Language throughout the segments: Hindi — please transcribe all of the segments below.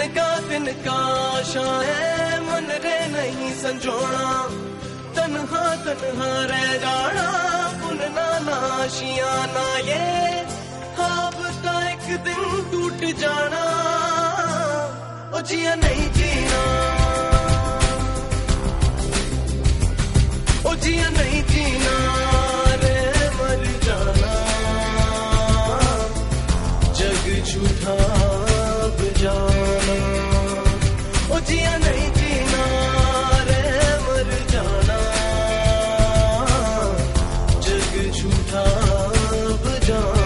तिनका शाये मन रे नहीं संजोना, तन्हा तन्हा रह जाना, बुनना नाशियां ना ये ख्वाब का एक दिन टूट जाना, ओ जिया नहीं जीना, ओ जिया नहीं जीना रे मर जाना, जग झूठा अब जाना, ओ जिया नहीं जीना रे मर जाना, जग झूठा अब जाना।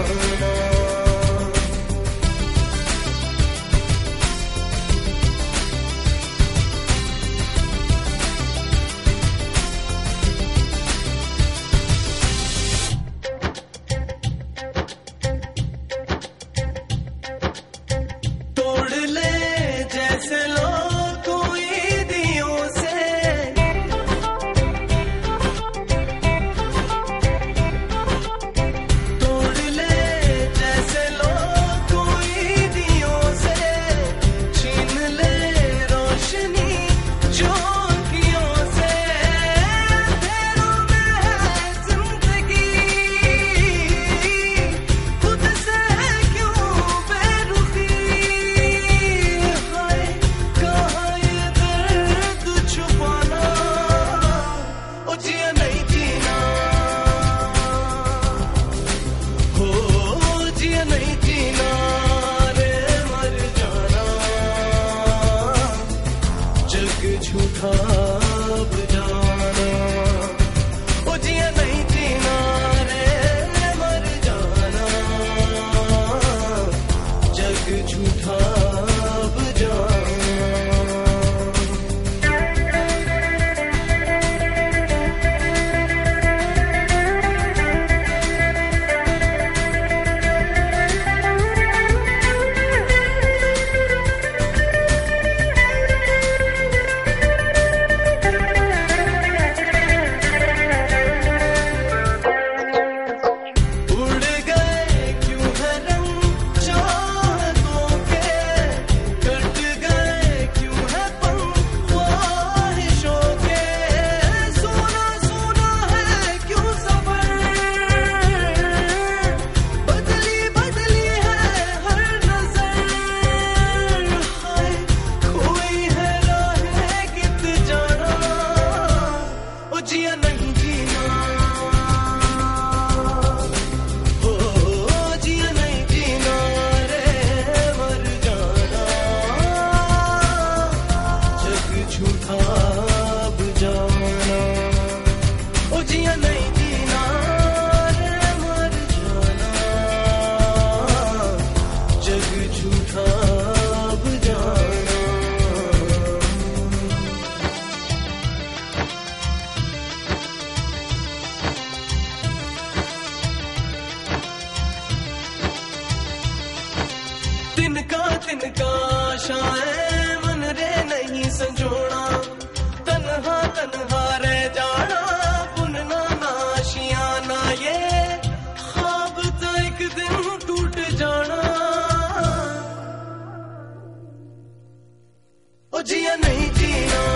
तिनका शाये मन रे नहीं संजोना, तन्हा तन्हा रह जाना, बुनना नाशियां ना ये ख्वाब तो एक दिन टूट जाना, ओ जिया नहीं जीना।